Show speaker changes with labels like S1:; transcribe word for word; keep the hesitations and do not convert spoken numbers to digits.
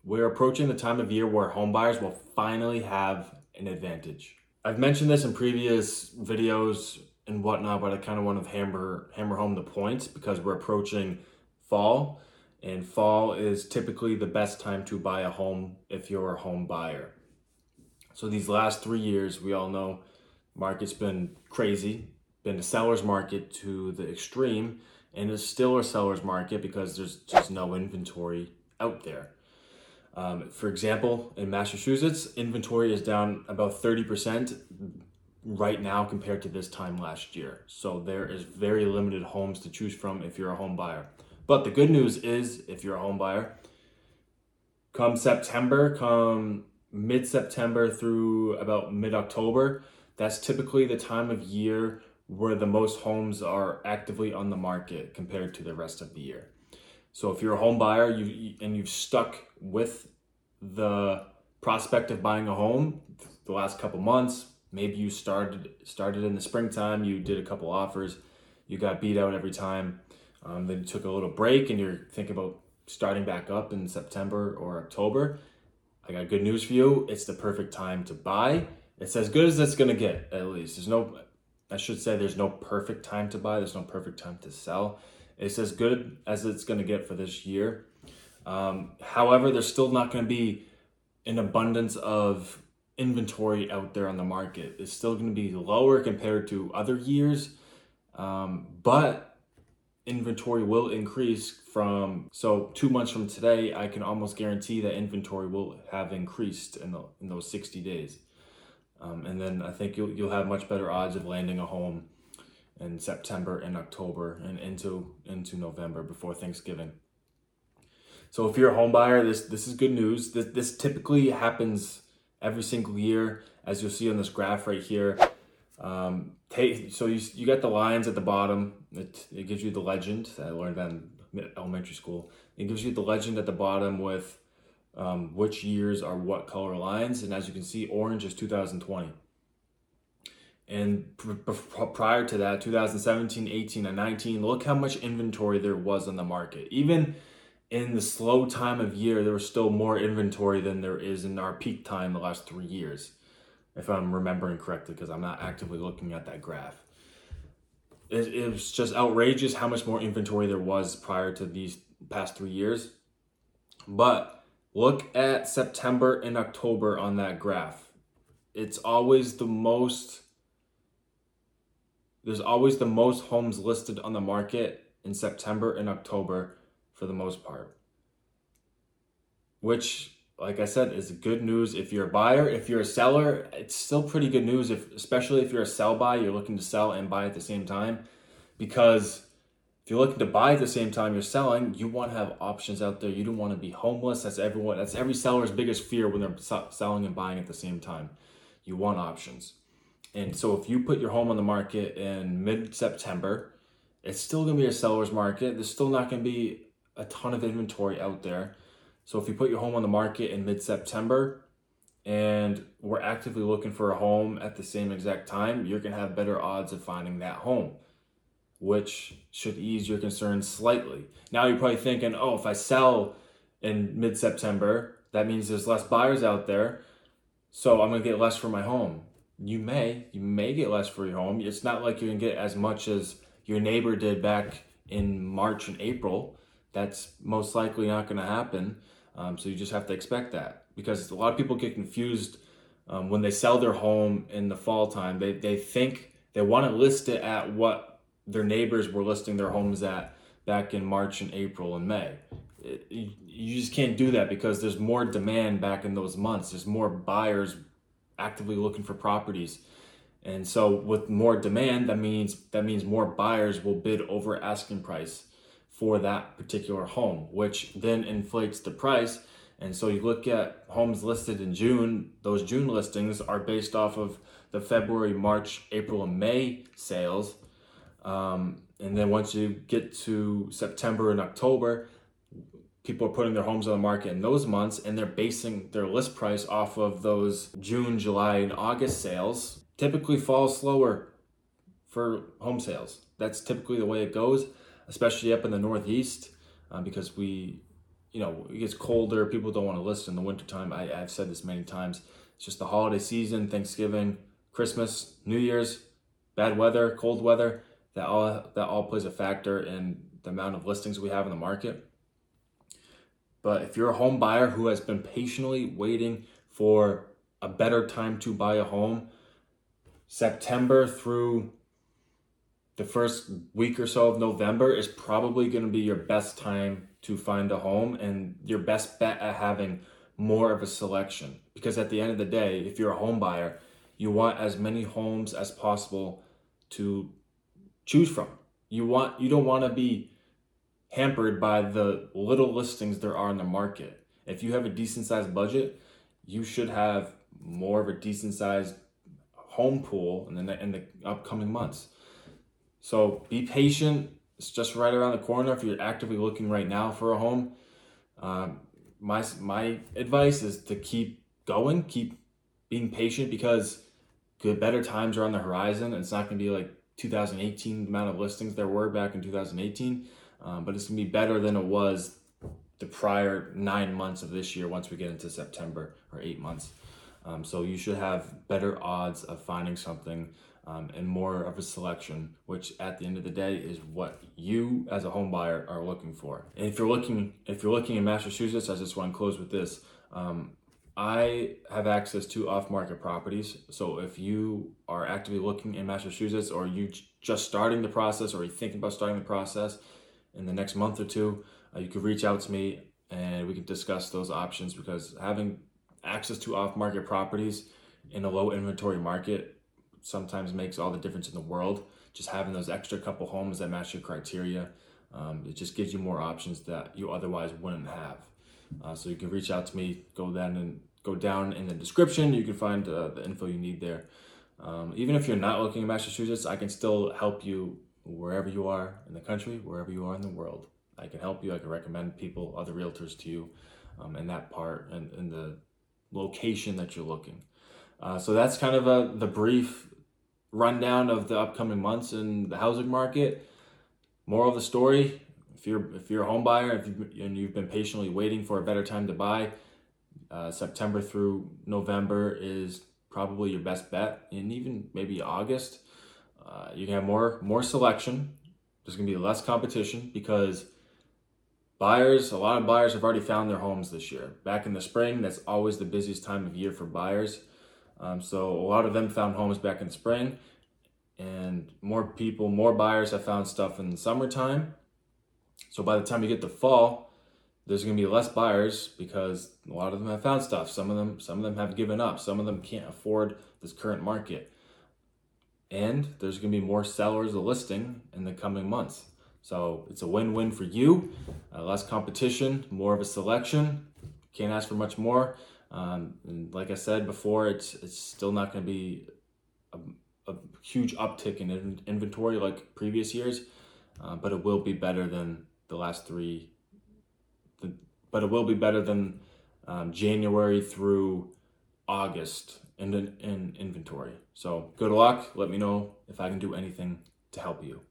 S1: We're approaching the time of year where home buyers will finally have an advantage. I've mentioned this in previous videos and whatnot, but I kind of want to hammer hammer home the points because we're approaching fall, and fall is typically the best time to buy a home if you're a home buyer. So these last three years, we all know market's been crazy, been a seller's market to the extreme, and it's still a seller's market because there's just no inventory out there. Um, for example, in Massachusetts, inventory is down about thirty percent right now compared to this time last year. So there is very limited homes to choose from if you're a home buyer. But the good news is, if you're a home buyer, come September, come mid-September through about mid-October, that's typically the time of year where the most homes are actively on the market compared to the rest of the year. So if you're a home buyer you and you've stuck with the prospect of buying a home the last couple months, maybe you started started in the springtime, you did a couple offers, you got beat out every time, um, then you took a little break and you're thinking about starting back up in September or October, I got good news for you. It's the perfect time to buy. It's as good as it's gonna get, at least. There's no, I should say there's no perfect time to buy. There's no perfect time to sell. It's as good as it's going to get for this year. Um, however, there's still not going to be an abundance of inventory out there on the market. It's still going to be lower compared to other years, um, but inventory will increase from, so two months from today, I can almost guarantee that inventory will have increased in, the, in those sixty days. Um, and then I think you'll, you'll have much better odds of landing a home in September and October and into into November before Thanksgiving. So if you're a home buyer, this this is good news. This this typically happens every single year, as you'll see on this graph right here. Um, take, so you you got the lines at the bottom. It it gives you the legend. I learned that in elementary school. It gives you the legend at the bottom with um, which years are what color lines, and as you can see, orange is two thousand twenty. And pr- pr- prior to that, two thousand seventeen, eighteen, and nineteen, look how much inventory there was on the market. Even in the slow time of year, there was still more inventory than there is in our peak time the last three years, if I'm remembering correctly, because I'm not actively looking at that graph. It, it was just outrageous how much more inventory there was prior to these past three years. But look at September and October on that graph. It's always the most... There's always the most homes listed on the market in September and October for the most part. Which, like I said, is good news if you're a buyer. If you're a seller, it's still pretty good news, if, especially if you're a sell buy, you're looking to sell and buy at the same time. Because if you're looking to buy at the same time you're selling, you want to have options out there. You don't want to be homeless. That's everyone. That's every seller's biggest fear when they're selling and buying at the same time. You want options. And so if you put your home on the market in mid-September, it's still going to be a seller's market. There's still not going to be a ton of inventory out there. So if you put your home on the market in mid-September and we're actively looking for a home at the same exact time, you're going to have better odds of finding that home, which should ease your concerns slightly. Now you're probably thinking, oh, if I sell in mid-September, that means there's less buyers out there, so I'm going to get less for my home. You may, you may get less for your home. It's not like you're gonna get as much as your neighbor did back in March and April. That's most likely not gonna happen. Um, so you just have to expect that, because a lot of people get confused um, when they sell their home in the fall time. They they think they want to list it at what their neighbors were listing their homes at back in March and April and May. It, you, you just can't do that because there's more demand back in those months. There's more buyers actively looking for properties, and so with more demand, that means that means more buyers will bid over asking price for that particular home, which then inflates the price. And so you look at homes listed in June, those June listings are based off of the February, March, April, and May sales, um, and then once you get to September and October, people are putting their homes on the market in those months, and they're basing their list price off of those June, July, and August sales. Typically falls slower for home sales. That's typically the way it goes, especially up in the Northeast, uh, because we, you know, it gets colder. People don't want to list in the wintertime. I, I've said this many times. It's just the holiday season, Thanksgiving, Christmas, New Year's, bad weather, cold weather. That all that all plays a factor in the amount of listings we have in the market. But if you're a home buyer who has been patiently waiting for a better time to buy a home, September through the first week or so of November is probably going to be your best time to find a home and your best bet at having more of a selection. Because at the end of the day, if you're a home buyer, you want as many homes as possible to choose from. You want you don't want to be hampered by the little listings there are in the market. If you have a decent sized budget, you should have more of a decent sized home pool in the in the upcoming months. So be patient. It's just right around the corner. If you're actively looking right now for a home, um, my my advice is to keep going, keep being patient, because good better times are on the horizon. It's not going to be like two thousand eighteen amount of listings there were back in two thousand eighteen, um, but it's going to be better than it was the prior nine months of this year once we get into September, or eight months. Um, so you should have better odds of finding something um, and more of a selection, which at the end of the day is what you as a home buyer are looking for. And if you're looking, if you're looking in Massachusetts, I just want to close with this. Um, I have access to off-market properties. So if you are actively looking in Massachusetts, or you just starting the process, or you're thinking about starting the process in the next month or two, uh, you could reach out to me and we can discuss those options, because having access to off-market properties in a low inventory market sometimes makes all the difference in the world. Just having those extra couple homes that match your criteria, um, it just gives you more options that you otherwise wouldn't have. Uh, so you can reach out to me, go down and go down in the description. You can find uh, the info you need there. Um, even if you're not looking in Massachusetts, I can still help you wherever you are in the country, wherever you are in the world. I can help you. I can recommend people, other realtors to you um, in that part and in the location that you're looking. Uh, so that's kind of a, the brief rundown of the upcoming months in the housing market. Moral of the story: if you're if you're a home buyer, if you've, and you've been patiently waiting for a better time to buy, uh, September through November is probably your best bet, and even maybe August. Uh, you can have more more selection. There's going to be less competition because buyers, a lot of buyers have already found their homes this year. Back in the spring, that's always the busiest time of year for buyers. Um, so a lot of them found homes back in spring, and more people, more buyers have found stuff in the summertime. So by the time you get to fall, there's going to be less buyers because a lot of them have found stuff. Some of them, some of them have given up. Some of them can't afford this current market. And there's going to be more sellers of listing in the coming months. So it's a win-win for you. Uh, less competition, more of a selection. Can't ask for much more. Um, and like I said before, it's it's still not going to be a, a huge uptick in in inventory like previous years, uh, but it will be better than the last three. The, but it will be better than um, January through August in, in in inventory. So good luck. Let me know if I can do anything to help you.